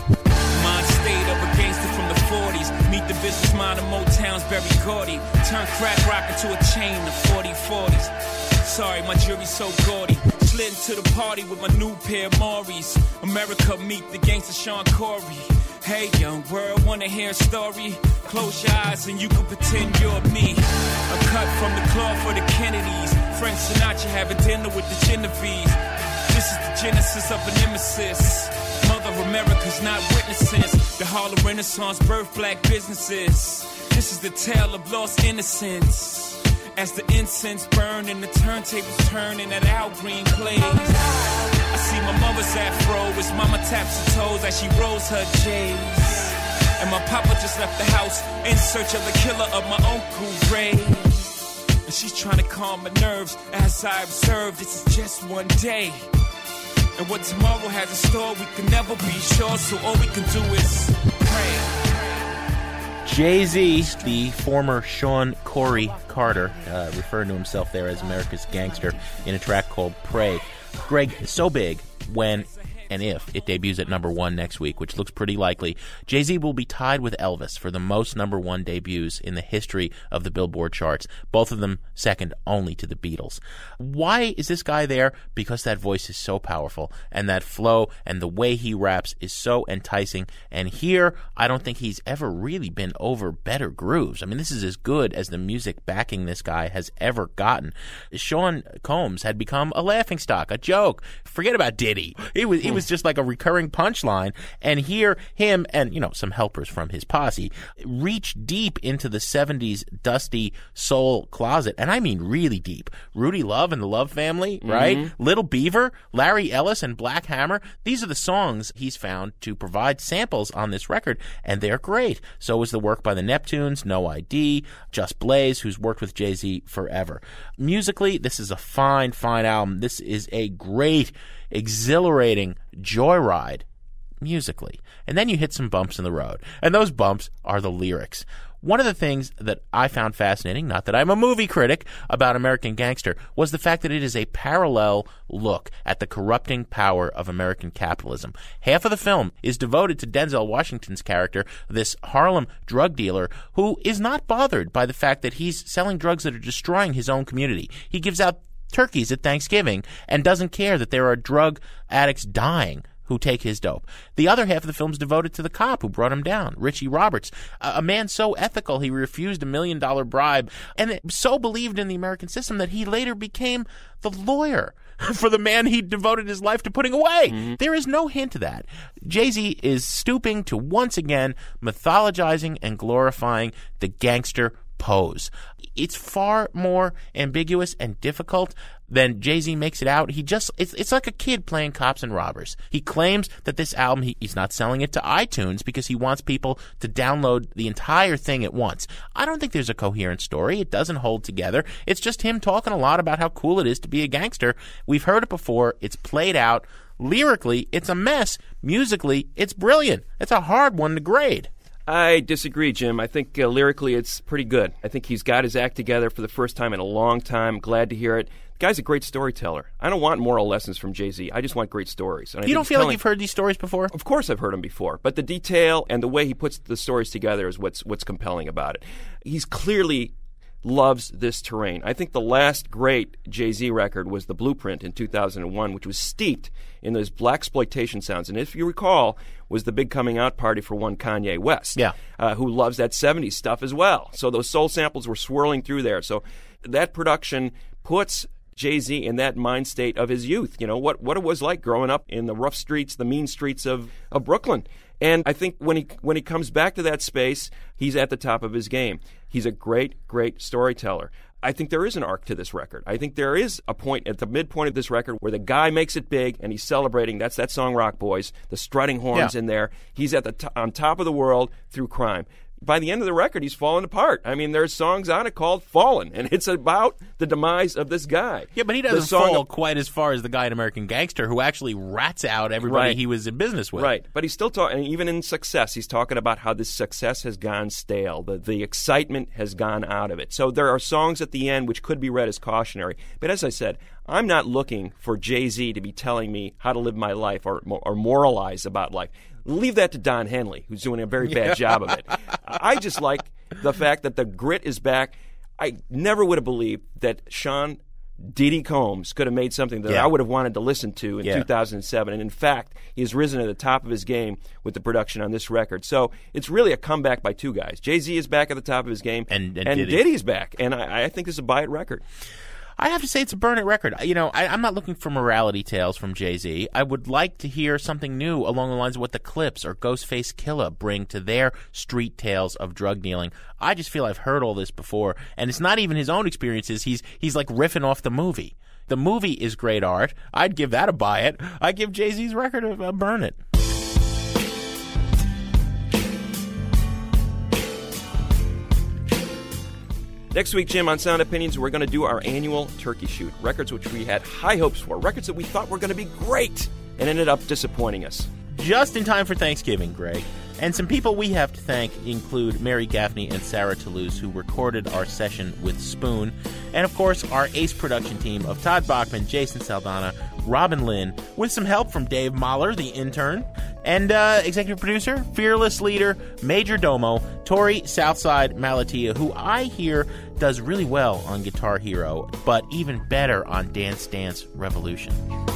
Mind state of a gangster from the forties. Meet the business mind of Motown's Berry Gordy. Turn crack rock into a chain of forty forties. Sorry, my jury's so gaudy. Slid into the party with my new pair of Maury's. America, meet the gangster Sean Corey. Hey, young world, wanna hear a story? Close your eyes and you can pretend you're me. A cut from the cloth for the Kennedys. Frank Sinatra having dinner with the Genovese. This is the genesis of a nemesis. Mother America's not witnesses. The Harlem Renaissance birth black businesses. This is the tale of lost innocence. As the incense burn and the turntables turn and that Al Green plays. I see my mother's afro as mama taps her toes as she rolls her J's. And my papa just left the house in search of the killer of my Uncle Ray. And she's trying to calm my nerves as I observe this is just one day. And what tomorrow has in store, we can never be sure, so all we can do is pray. Jay-Z, the former Sean Corey Carter, uh, referred to himself there as America's Gangster in a track called Pray. Greg, so big when and if it debuts at number one next week, which looks pretty likely, Jay-Z will be tied with Elvis for the most number one debuts in the history of the Billboard charts, both of them second only to the Beatles. Why is this guy there? Because that voice is so powerful, and that flow and the way he raps is so enticing, and here, I don't think he's ever really been over better grooves. I mean, this is as good as the music backing this guy has ever gotten. Sean Combs had become a laughingstock, a joke. Forget about Diddy. He was, he was just like a recurring punchline, and here him and, you know, some helpers from his posse reach deep into the seventies dusty soul closet, and I mean really deep. Rudy Love and the Love Family, right? Mm-hmm. Little Beaver, Larry Ellis and Black Hammer. These are the songs he's found to provide samples on this record, and they're great. So is the work by the Neptunes, No I D, Just Blaze, who's worked with Jay-Z forever. Musically, this is a fine, fine album. This is a great, exhilarating joyride musically. And then you hit some bumps in the road. And those bumps are the lyrics. One of the things that I found fascinating, not that I'm a movie critic, about American Gangster, was the fact that it is a parallel look at the corrupting power of American capitalism. Half of the film is devoted to Denzel Washington's character, this Harlem drug dealer, who is not bothered by the fact that he's selling drugs that are destroying his own community. He gives out turkeys at Thanksgiving and doesn't care that there are drug addicts dying who take his dope. The other half of the film is devoted to the cop who brought him down, Richie Roberts, a, a man so ethical he refused a million dollar bribe and so believed in the American system that he later became the lawyer for the man he devoted his life to putting away. Mm-hmm. There is no hint of that. Jay-Z is stooping to once again mythologizing and glorifying the gangster pose. It's far more ambiguous and difficult than Jay-Z makes it out. He just, it's, it's like a kid playing cops and robbers. He claims that this album, he, he's not selling it to iTunes because he wants people to download the entire thing at once. I don't think there's a coherent story. It doesn't hold together. It's just him talking a lot about how cool it is to be a gangster. We've heard it before. It's played out. Lyrically, it's a mess. Musically, it's brilliant. It's a hard one to grade. I disagree, Jim. I think uh, lyrically it's pretty good. I think he's got his act together for the first time in a long time. Glad to hear it. The guy's a great storyteller. I don't want moral lessons from Jay-Z. I just want great stories. And I you think don't feel telling... like you've heard these stories before? Of course I've heard them before. But the detail and the way he puts the stories together is what's what's compelling about it. He's clearly loves this terrain. I think the last great Jay-Z record was The Blueprint in two thousand one, which was steeped in those blaxploitation sounds. And if you recall, was the big coming out party for one Kanye West, yeah. uh, who loves that seventies stuff as well. So those soul samples were swirling through there. So that production puts Jay-Z in that mind state of his youth, you know, what, what it was like growing up in the rough streets, the mean streets of, of Brooklyn. And I think when he when he comes back to that space, he's at the top of his game. He's a great, great storyteller. I think there is an arc to this record. I think there is a point at the midpoint of this record where the guy makes it big and he's celebrating. That's that song Rock Boys, the strutting horns yeah. in there. He's at the t- on top of the world through crime. By the end of the record, he's falling apart. I mean, there's songs on it called Fallen, and it's about the demise of this guy. Yeah, but he doesn't fall of, quite as far as the guy in American Gangster who actually rats out everybody right. he was in business with. Right, but he's still talking, even in Success, he's talking about how this success has gone stale. The, the excitement has gone out of it. So there are songs at the end which could be read as cautionary. But as I said, I'm not looking for Jay-Z to be telling me how to live my life or, or moralize about life. Leave that to Don Henley, who's doing a very bad yeah. job of it. I just like the fact that the grit is back. I never would have believed that Sean Diddy Combs could have made something that yeah. I would have wanted to listen to in yeah. two thousand seven. And in fact, he has risen to the top of his game with the production on this record. So it's really a comeback by two guys. Jay-Z is back at the top of his game, and, and, and Diddy. Diddy's back. And I, I think this is a buy-it record. I have to say it's a burn it record. You know, I, I'm not looking for morality tales from Jay-Z. I would like to hear something new along the lines of what the Clips or Ghostface Killah bring to their street tales of drug dealing. I just feel I've heard all this before, and it's not even his own experiences. He's he's like riffing off the movie. The movie is great art. I'd give that a buy it. I'd give Jay-Z's record a, a burn it. Next week, Jim, on Sound Opinions, we're going to do our annual turkey shoot. Records which we had high hopes for. Records that we thought were going to be great and ended up disappointing us. Just in time for Thanksgiving, Greg. And some people we have to thank include Mary Gaffney and Sarah Toulouse, who recorded our session with Spoon. And, of course, our ace production team of Todd Bachman, Jason Saldana, Robin Lynn, with some help from Dave Mahler, the intern, and uh, executive producer, fearless leader, Major Domo, Tori Southside Malatia, who I hear does really well on Guitar Hero, but even better on Dance Dance Revolution.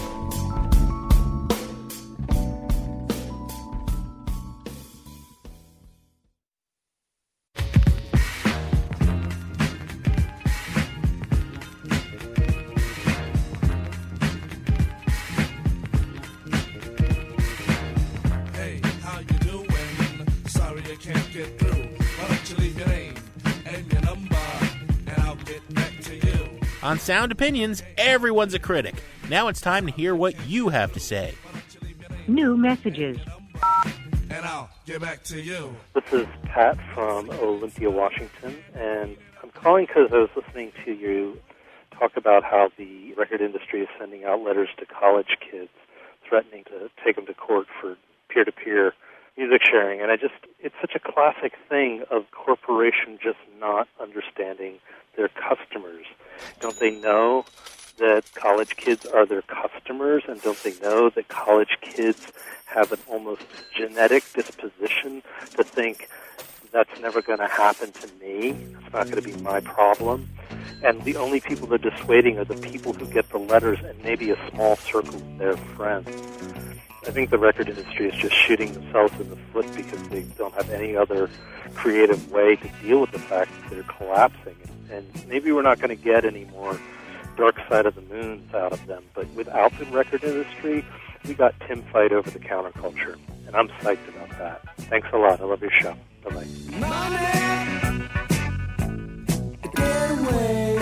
On Sound Opinions, everyone's a critic. Now it's time to hear what you have to say. New messages. And I'll get back to you. This is Pat from Olympia, Washington, and I'm calling because I was listening to you talk about how the record industry is sending out letters to college kids threatening to take them to court for peer-to-peer music sharing. And I just, it's such a classic thing of corporation just not understanding their customers. Don't they know that college kids are their customers, and don't they know that college kids have an almost genetic disposition to think that's never going to happen to me, it's not going to be my problem, and the only people they're dissuading are the people who get the letters and maybe a small circle of their friends. I think the record industry is just shooting themselves in the foot because they don't have any other creative way to deal with the fact that they're collapsing, and maybe we're not going to get any more Dark Side of the Moons out of them, but without the record industry, we got Tim Fight over the counterculture, and I'm psyched about that. Thanks a lot. I love your show. Bye-bye. Money, get away.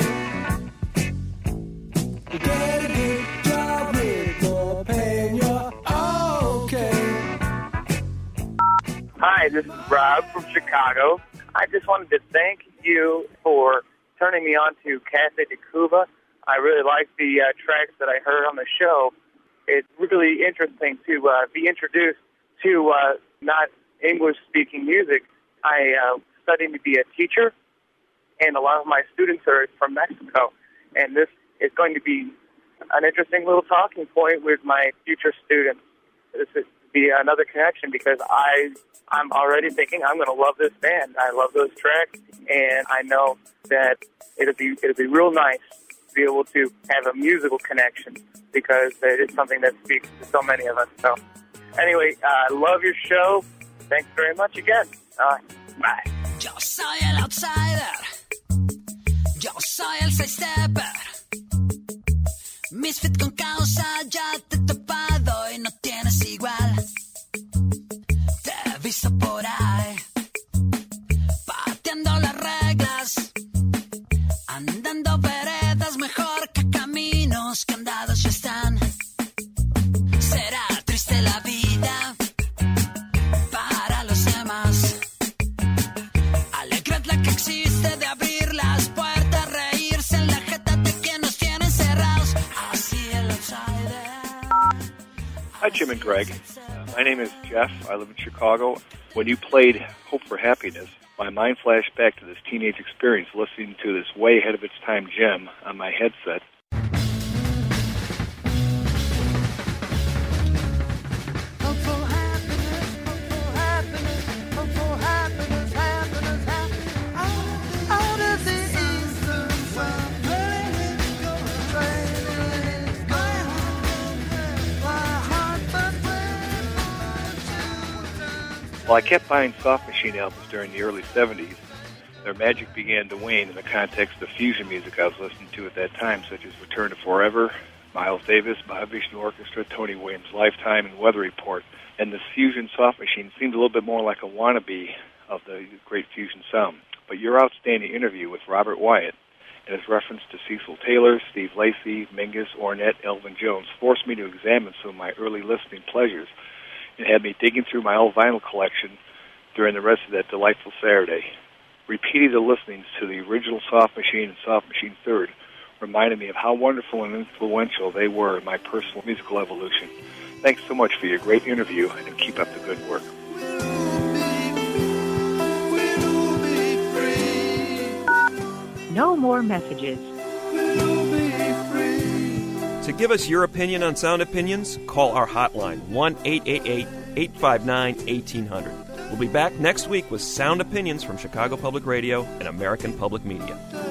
You get a good job with more pay and you're okay. Hi, this is Rob from Chicago. I just wanted to thank you for turning me on to Cafe de Cuba. I really like the uh, tracks that I heard on the show. It's really interesting to uh, be introduced to uh, not English-speaking music. I uh, studied to be a teacher, and a lot of my students are from Mexico. And this is going to be an interesting little talking point with my future students. This would be another connection because I, I'm already thinking I'm going to love this band. I love those tracks, and I know that it'll be it'll be real nice to be able to have a musical connection because it's something that speaks to so many of us. So anyway, I uh, love your show. Thanks very much again. Uh, bye. Yo soy el outsider. Yo soy el side-stepper. Misfit con causa, ya te he topado y no tienes igual. Te he visto por ahí, pateando las reglas, andando veredas mejor que caminos que andados ya están. Será triste la vida para los demás. Alegre es la que existe de abrir las puertas, reírse en la jeta de quien nos tiene encerrados. Así el outsider. Hi, Jim and Greg. Uh, my name is Jeff. I live in Chicago. When you played Hope for Happiness, my mind flashed back to this teenage experience listening to this way ahead of its time gem on my headset. Well, I kept buying Soft Machine albums during the early seventies. Their magic began to wane in the context of fusion music I was listening to at that time, such as Return to Forever, Miles Davis, Mahavishnu Orchestra, Tony Williams' Lifetime, and Weather Report. And this fusion Soft Machine seemed a little bit more like a wannabe of the great fusion sound. But your outstanding interview with Robert Wyatt and his reference to Cecil Taylor, Steve Lacy, Mingus, Ornette, Elvin Jones forced me to examine some of my early listening pleasures and had me digging through my old vinyl collection during the rest of that delightful Saturday. Repeating the listenings to the original Soft Machine and Soft Machine Third reminded me of how wonderful and influential they were in my personal musical evolution. Thanks so much for your great interview, and keep up the good work. No more messages. To give us your opinion on Sound Opinions, call our hotline, one eight eight eight, eight five nine, one eight zero zero. We'll be back next week with Sound Opinions from Chicago Public Radio and American Public Media.